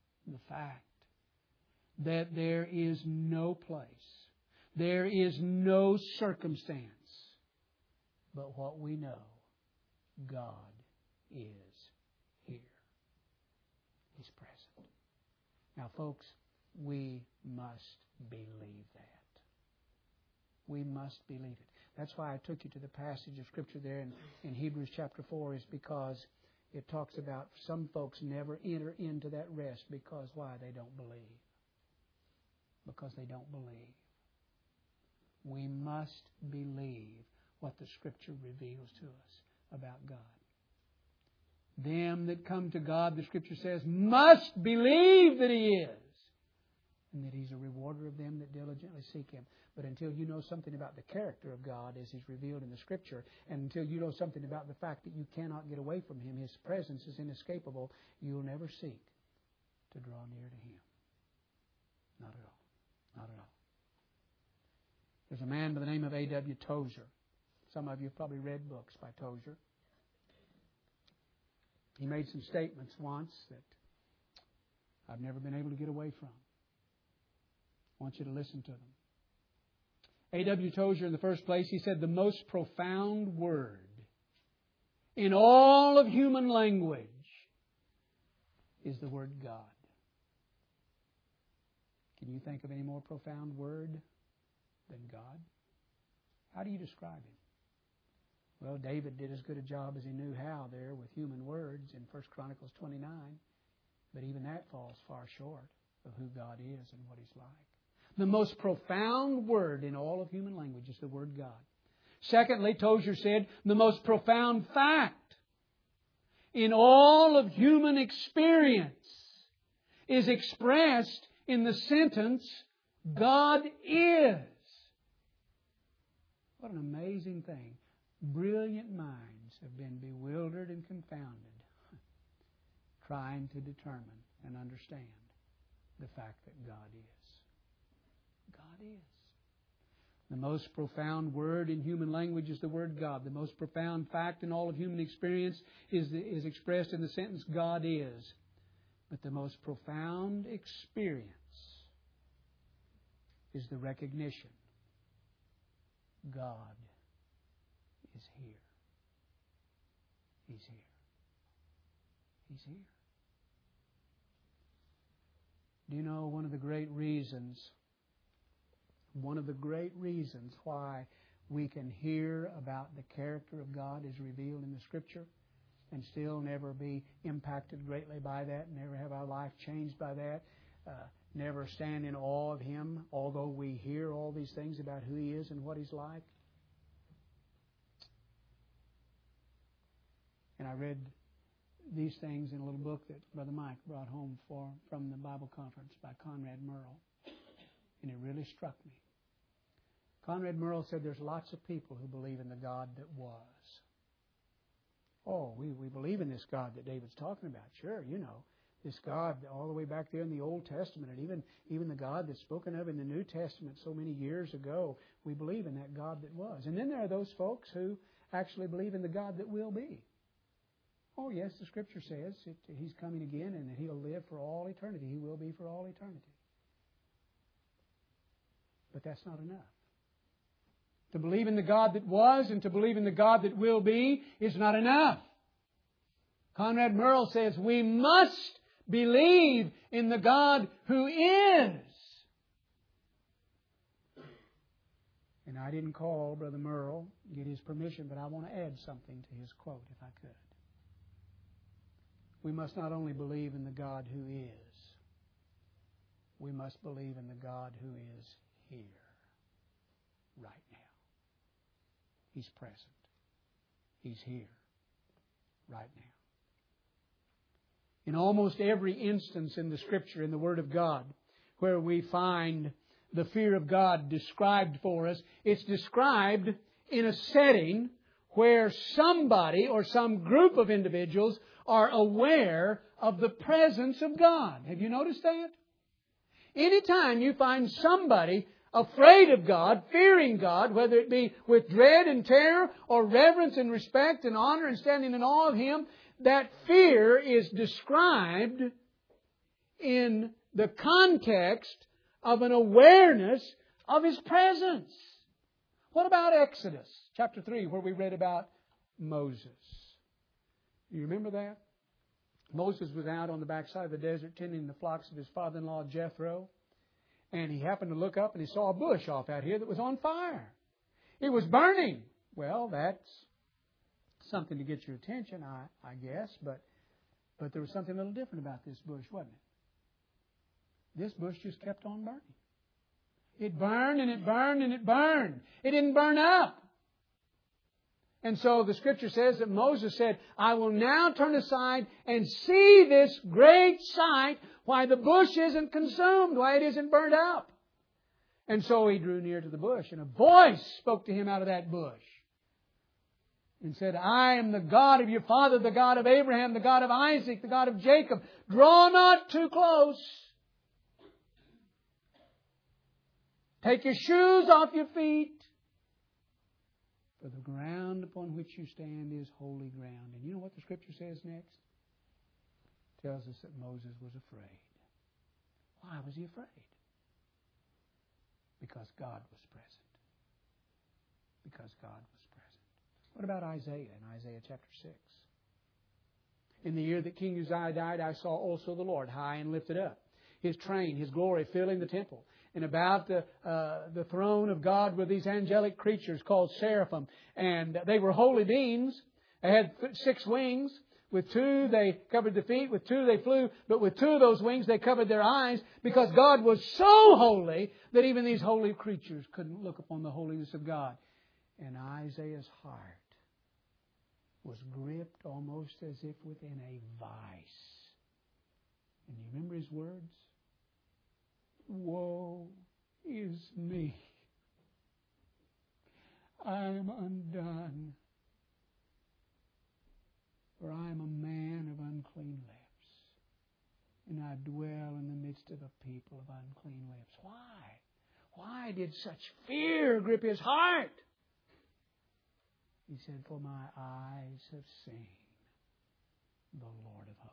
that there is no place, there is no circumstance, but what we know, God is here. He's present. Now, folks, we must believe that. We must believe it. That's why I took you to the passage of Scripture there in Hebrews chapter 4, is because it talks about some folks never enter into that rest because why? They don't believe. Because they don't believe. We must believe what the Scripture reveals to us about God. Them that come to God, the Scripture says, must believe that He is, and that He's a rewarder of them that diligently seek Him. But until you know something about the character of God as He's revealed in the Scripture, and until you know something about the fact that you cannot get away from Him, His presence is inescapable, you'll never seek to draw near to Him. Not at all. Not at all. There's a man by the name of A.W. Tozer. Some of you have probably read books by Tozer. He made some statements once that I've never been able to get away from. I want you to listen to them. A.W. Tozer, in the first place, he said, the most profound word in all of human language is the word God. Can you think of any more profound word than God? How do you describe Him? Well, David did as good a job as he knew how there with human words in 1 Chronicles 29. But even that falls far short of who God is and what He's like. The most profound word in all of human language is the word God. Secondly, Tozer said, the most profound fact in all of human experience is expressed in the sentence, God is. What an amazing thing. Brilliant minds have been bewildered and confounded trying to determine and understand the fact that God is. God is. The most profound word in human language is the word God. The most profound fact in all of human experience is expressed in the sentence, God is. But the most profound experience is the recognition, God is here. He's here. He's here. Do you know one of the great reasons why we can hear about the character of God as revealed in the Scripture and still never be impacted greatly by that, never have our life changed by that, never stand in awe of Him, although we hear all these things about who He is and what He's like? And I read these things in a little book that Brother Mike brought home from the Bible conference by Conrad Merle. And it really struck me. Conrad Merle said there's lots of people who believe in the God that was. Oh, we believe in this God that David's talking about. Sure, you know, this God all the way back there in the Old Testament, and even the God that's spoken of in the New Testament so many years ago, we believe in that God that was. And then there are those folks who actually believe in the God that will be. Oh, yes, the Scripture says He's coming again and that He'll live for all eternity. He will be for all eternity. But that's not enough. To believe in the God that was and to believe in the God that will be is not enough. Conrad Merle says, we must believe in the God who is. And I didn't call Brother Merle, get his permission, but I want to add something to his quote, if I could. We must not only believe in the God who is, we must believe in the God who is here, right now. He's present. He's here, right now. In almost every instance in the Scripture, in the Word of God, where we find the fear of God described for us, it's described in a setting where somebody or some group of individuals are aware of the presence of God. Have you noticed that? Anytime you find somebody afraid of God, fearing God, whether it be with dread and terror or reverence and respect and honor and standing in awe of Him, that fear is described in the context of an awareness of His presence. What about Exodus chapter 3, where we read about Moses? Do you remember that? Moses was out on the backside of the desert tending the flocks of his father-in-law Jethro. And he happened to look up and he saw a bush off out here that was on fire. It was burning. Well, that's something to get your attention, I guess. But there was something a little different about this bush, wasn't it? This bush just kept on burning. It burned and it burned and it burned. It didn't burn up. And so the Scripture says that Moses said, I will now turn aside and see this great sight, why the bush isn't consumed, why it isn't burned up. And so he drew near to the bush, and a voice spoke to him out of that bush and said, I am the God of your father, the God of Abraham, the God of Isaac, the God of Jacob. Draw not too close. Take your shoes off your feet. For the ground upon which you stand is holy ground. And you know what the Scripture says next? It tells us that Moses was afraid. Why was he afraid? Because God was present. Because God was present. What about Isaiah in Isaiah chapter 6? In the year that King Uzziah died, I saw also the Lord high and lifted up, His train, His glory filling the temple. And about the throne of God were these angelic creatures called seraphim. And they were holy beings. They had 6 wings. With 2 they covered the feet. With 2 they flew. But with 2 of those wings they covered their eyes, because God was so holy that even these holy creatures couldn't look upon the holiness of God. And Isaiah's heart was gripped almost as if within a vice. And you remember his words? Woe is me. I am undone, for I am a man of unclean lips, and I dwell in the midst of a people of unclean lips. Why? Why did such fear grip his heart? He said, for my eyes have seen the Lord of hosts.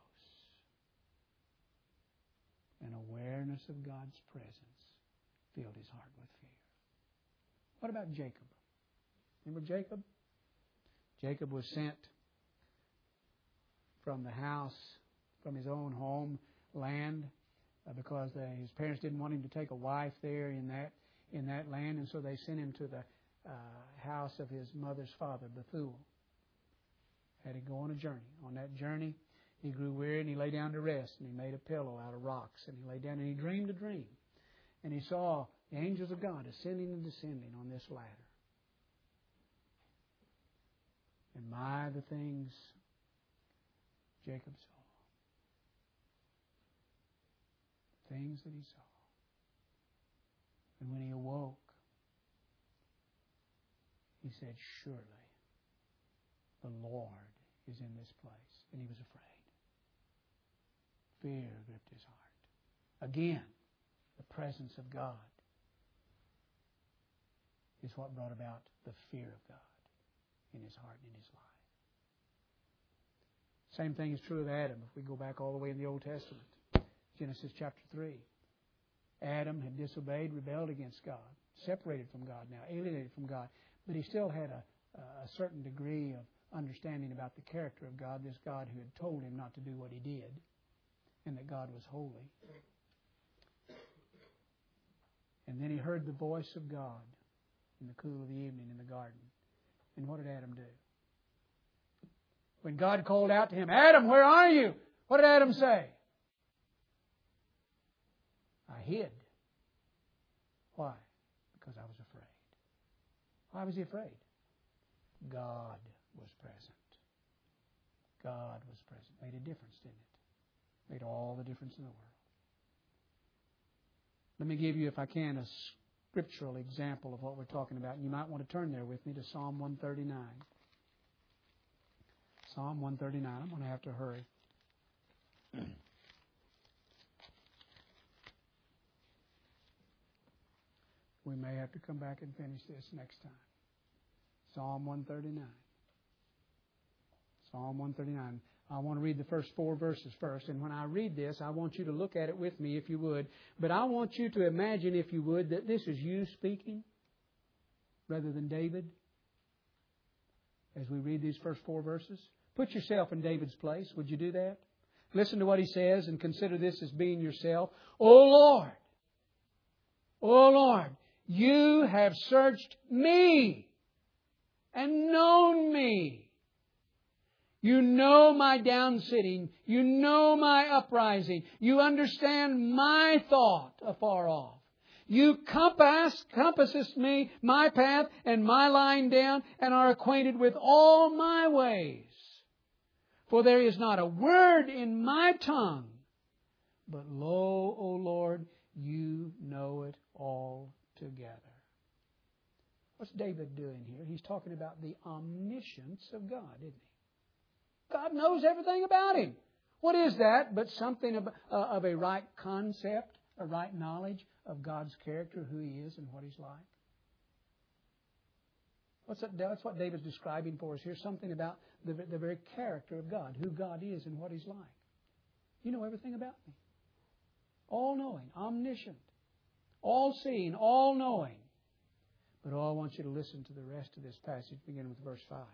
An awareness of God's presence filled his heart with fear. What about Jacob? Remember Jacob? Jacob was sent from the house, from his own home land, because his parents didn't want him to take a wife there in that land, and so they sent him to the house of his mother's father, Bethuel. Had to go on a journey. On that journey, he grew weary and he lay down to rest, and he made a pillow out of rocks, and he lay down and he dreamed a dream. And he saw the angels of God ascending and descending on this ladder. And my, the things Jacob saw. Things that he saw. And when he awoke, he said, surely the Lord is in this place. And he was afraid. Fear gripped his heart. Again, the presence of God is what brought about the fear of God in his heart and in his life. Same thing is true of Adam. If we go back all the way in the Old Testament, Genesis chapter 3. Adam had disobeyed, rebelled against God, separated from God now, alienated from God. But he still had a certain degree of understanding about the character of God, this God who had told him not to do what he did, and that God was holy. And then he heard the voice of God in the cool of the evening in the garden. And what did Adam do? When God called out to him, Adam, where are you? What did Adam say? I hid. Why? Because I was afraid. Why was he afraid? God was present. God was present. Made a difference, didn't it? Made all the difference in the world. Let me give you, if I can, a scriptural example of what we're talking about. And you might want to turn there with me to Psalm 139. Psalm 139. I'm going to have to hurry. We may have to come back and finish this next time. Psalm 139. Psalm 139. I want to read the first 4 verses first. And when I read this, I want you to look at it with me if you would. But I want you to imagine, if you would, that this is you speaking rather than David. As we read these first 4 verses. Put yourself in David's place. Would you do that? Listen to what he says and consider this as being yourself. O Lord, you have searched me and known me. You know my downsitting. You know my uprising. You understand my thought afar off. You compassest me, my path, and my lying down, and are acquainted with all my ways. For there is not a word in my tongue, but lo, O Lord, you know it all together. What's David doing here? He's talking about the omniscience of God, isn't he? God knows everything about him. What is that but something of a right concept, a right knowledge of God's character, who He is and what He's like? That's what David's describing for us here, something about the very character of God, who God is and what He's like. You know everything about me. All-knowing, omniscient, all-seeing, all-knowing. But I want you to listen to the rest of this passage, beginning with verse 5.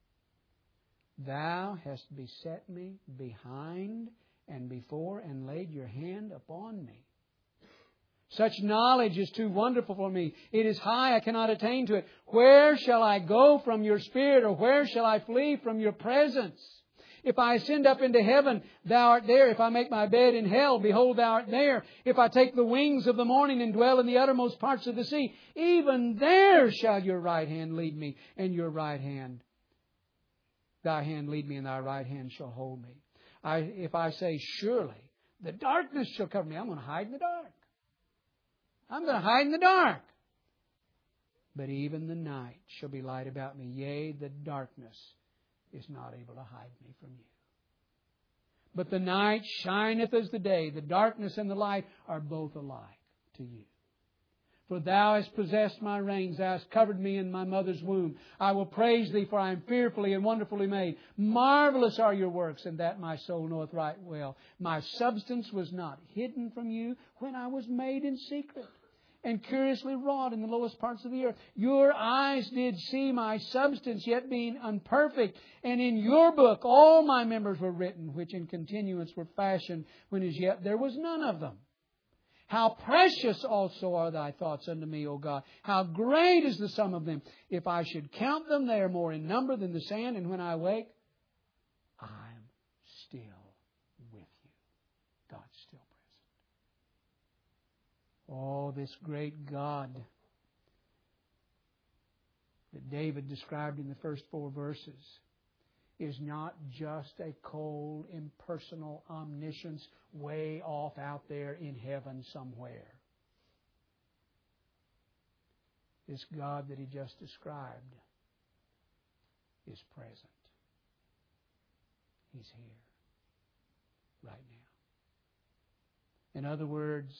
Thou hast beset me behind and before, and laid your hand upon me. Such knowledge is too wonderful for me. It is high, I cannot attain to it. Where shall I go from your Spirit, or where shall I flee from your presence? If I ascend up into heaven, Thou art there. If I make my bed in hell, behold, Thou art there. If I take the wings of the morning and dwell in the uttermost parts of the sea, even there shall your right hand lead me, and your right hand, Thy hand lead me, and Thy right hand shall hold me. If I say, surely the darkness shall cover me, I'm going to hide in the dark. I'm going to hide in the dark. But even the night shall be light about me. Yea, the darkness is not able to hide me from you. But the night shineth as the day. The darkness and the light are both alike to you. For Thou hast possessed my reins. Thou hast covered me in my mother's womb. I will praise Thee, for I am fearfully and wonderfully made. Marvelous are your works, and that my soul knoweth right well. My substance was not hidden from you when I was made in secret, and curiously wrought in the lowest parts of the earth. Your eyes did see my substance, yet being unperfect. And in your book all my members were written, which in continuance were fashioned, when as yet there was none of them. How precious also are Thy thoughts unto me, O God. How great is the sum of them. If I should count them, they are more in number than the sand. And when I wake, I am still with you. God's still present. Oh, this great God that David described in the first 4 verses is not just a cold, impersonal omniscience way off out there in heaven somewhere. This God that he just described is present. He's here right now. In other words,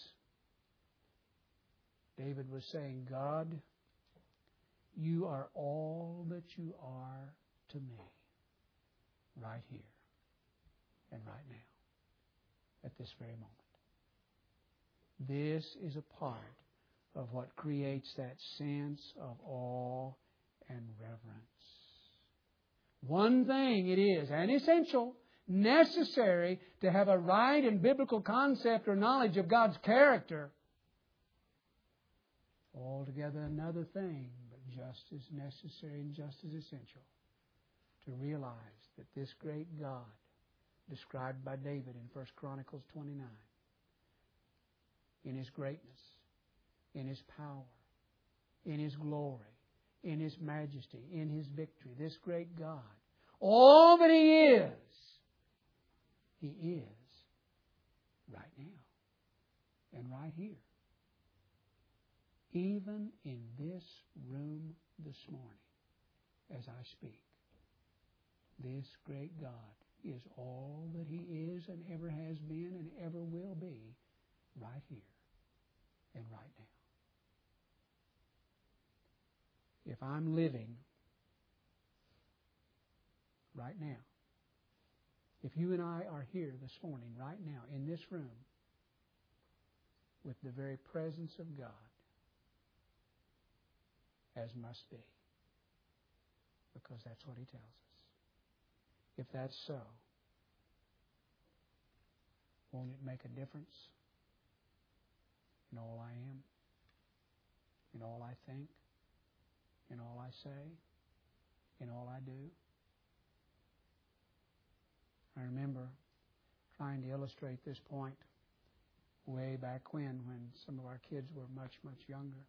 David was saying, God, you are all that you are to me. Right here. and right now, at this very moment. This is a part of what creates that sense of awe and reverence. One thing it is, and essential, necessary to have a right and biblical concept or knowledge of God's character. Altogether another thing, but just as necessary and just as essential, to realize that this great God, described by David in 1 Chronicles 29, in His greatness, in His power, in His glory, in His majesty, in His victory, this great God, all that He is right now and right here. Even in this room this morning, as I speak, this great God is all that He is and ever has been and ever will be right here and right now. If I'm living right now, if you and I are here this morning, right now, in this room, with the very presence of God, as must be, because that's what He tells us. If that's so, won't it make a difference in all I am, in all I think, in all I say, in all I do? I remember trying to illustrate this point way back when some of our kids were much, much younger.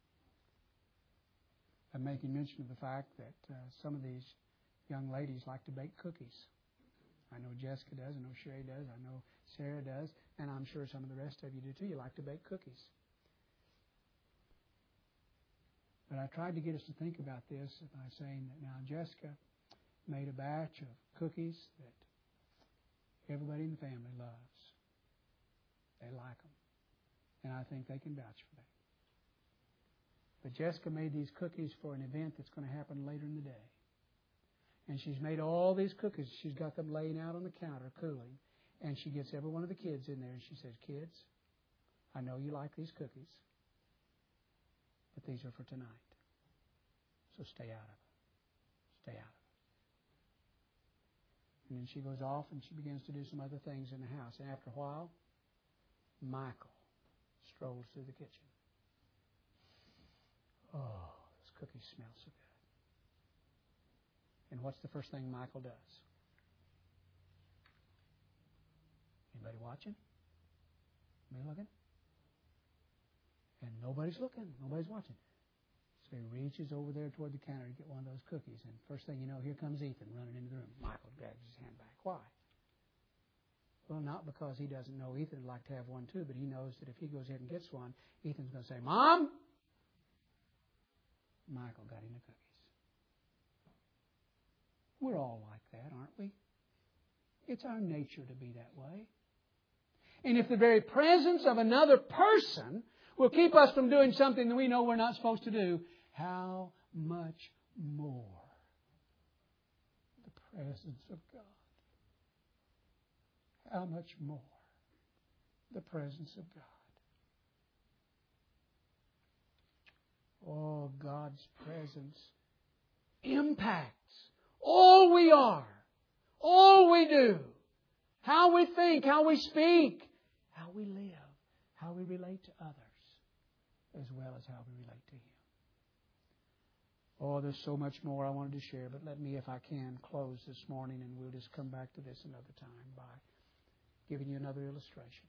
I'm making mention of the fact that some of these young ladies like to bake cookies. I know Jessica does, I know Sherry does, I know Sarah does, and I'm sure some of the rest of you do too. You like to bake cookies. But I tried to get us to think about this by saying that now Jessica made a batch of cookies that everybody in the family loves. They like them. And I think they can vouch for that. But Jessica made these cookies for an event that's going to happen later in the day. And she's made all these cookies. She's got them laying out on the counter, cooling. And she gets every one of the kids in there and she says, "Kids, I know you like these cookies, but these are for tonight. So stay out of it. Stay out of it." And then she goes off and she begins to do some other things in the house. And after a while, Michael strolls through the kitchen. Oh, those cookies smell so good. And what's the first thing Michael does? Anybody watching? Anybody looking? And nobody's looking. Nobody's watching. So he reaches over there toward the counter to get one of those cookies. And first thing you know, here comes Ethan running into the room. Michael grabs his hand back. Why? Well, not because he doesn't know Ethan would like to have one too, but he knows that if he goes ahead and gets one, Ethan's going to say, "Mom, Michael got him the cookies." We're all like that, aren't we? It's our nature to be that way. And if the very presence of another person will keep us from doing something that we know we're not supposed to do, how much more the presence of God? How much more the presence of God? Oh, God's presence impacts all we are, all we do, how we think, how we speak, how we live, how we relate to others, as well as how we relate to Him. Oh, there's so much more I wanted to share, but let me, if I can, close this morning, and we'll just come back to this another time by giving you another illustration.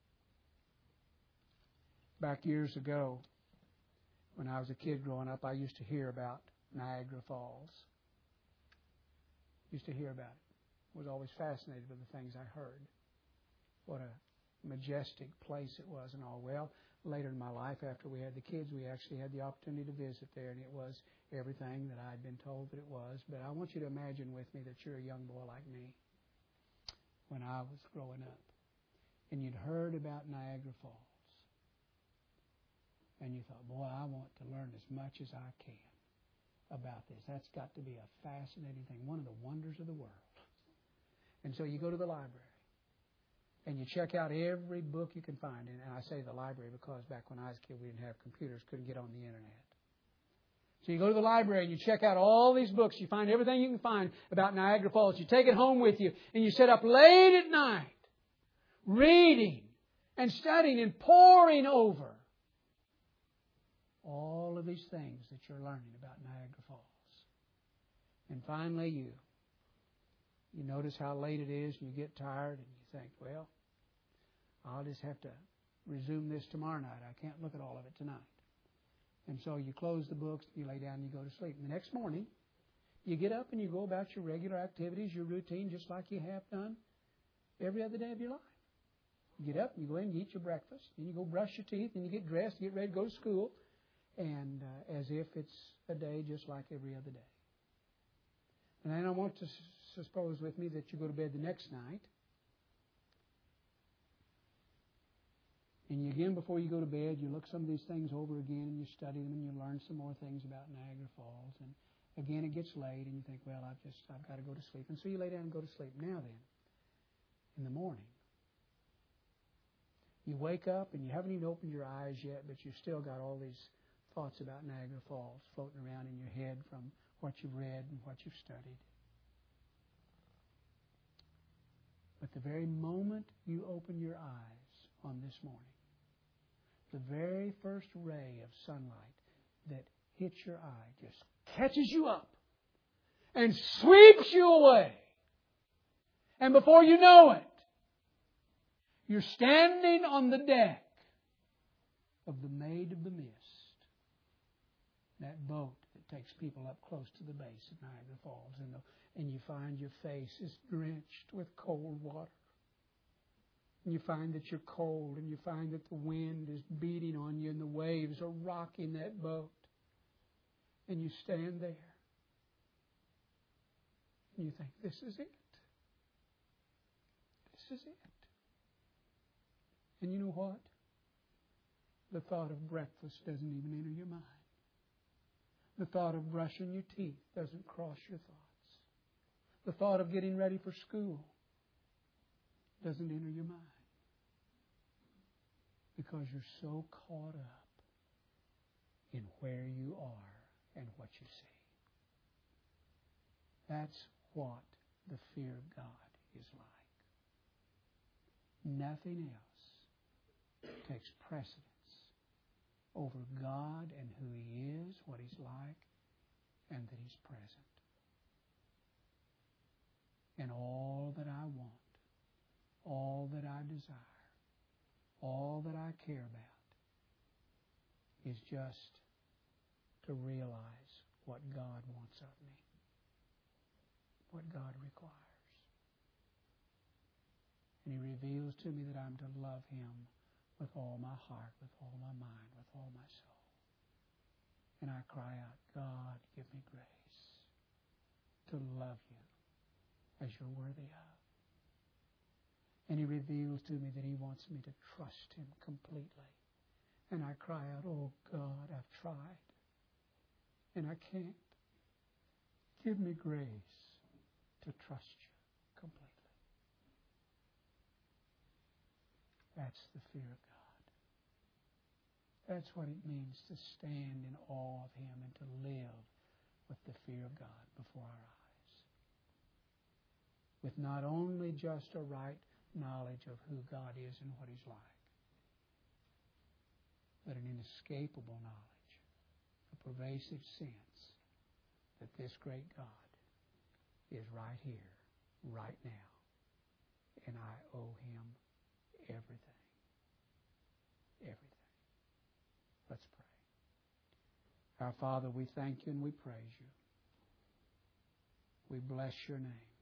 Back years ago, when I was a kid growing up, I used to hear about Niagara Falls. Used to hear about it. Was always fascinated with the things I heard. What a majestic place it was and all. Well, later in my life, after we had the kids, we actually had the opportunity to visit there, and it was everything that I'd been told that it was. But I want you to imagine with me that you're a young boy like me when I was growing up, and you'd heard about Niagara Falls, and you thought, boy, I want to learn as much as I can about this. That's got to be a fascinating thing, one of the wonders of the world. And so you go to the library and you check out every book you can find. And I say the library because back when I was a kid we didn't have computers, couldn't get on the internet. So you go to the library and you check out all these books. You find everything you can find about Niagara Falls. You take it home with you and you sit up late at night reading and studying and poring over all of these things that you're learning about Niagara Falls. And finally you notice how late it is and you get tired and you think, well, I'll just have to resume this tomorrow night. I can't look at all of it tonight. And so you close the books, you lay down and you go to sleep. And the next morning, you get up and you go about your regular activities, your routine, just like you have done every other day of your life. You get up, you go in, you eat your breakfast, and you go brush your teeth, and you get dressed, you get ready to go to school, and as if it's a day just like every other day. And I don't want to suppose with me that you go to bed the next night, and you, again, before you go to bed, you look some of these things over again, and you study them, and you learn some more things about Niagara Falls. And again, it gets late, and you think, well, I've got to go to sleep. And so you lay down and go to sleep. Now then, in the morning, you wake up, and you haven't even opened your eyes yet, but you've still got all these thoughts about Niagara Falls floating around in your head from what you've read and what you've studied. But the very moment you open your eyes on this morning, the very first ray of sunlight that hits your eye just catches you up and sweeps you away. And before you know it, you're standing on the deck of the Maid of the Mist, that boat that takes people up close to the base of Niagara Falls, and you find your face is drenched with cold water. And you find that you're cold, and you find that the wind is beating on you, and the waves are rocking that boat. And you stand there, and you think, this is it. This is it. And you know what? The thought of breakfast doesn't even enter your mind. The thought of brushing your teeth doesn't cross your thoughts. The thought of getting ready for school doesn't enter your mind. Because you're so caught up in where you are and what you see. That's what the fear of God is like. Nothing else takes precedence over God and who He is, what He's like, and that He's present. And all that I want, all that I desire, all that I care about is just to realize what God wants of me, what God requires. And He reveals to me that I'm to love Him with all my heart, with all my mind, with all my soul. And I cry out, God, give me grace to love You as You're worthy of. And He reveals to me that He wants me to trust Him completely. And I cry out, oh God, I've tried. And I can't. Give me grace to trust You completely. That's the fear of God. That's what it means to stand in awe of Him and to live with the fear of God before our eyes. With not only just a right knowledge of who God is and what He's like, but an inescapable knowledge, a pervasive sense that this great God is right here, right now, and I owe Him everything. Everything. Let's pray. Our Father, we thank You and we praise You. We bless Your name.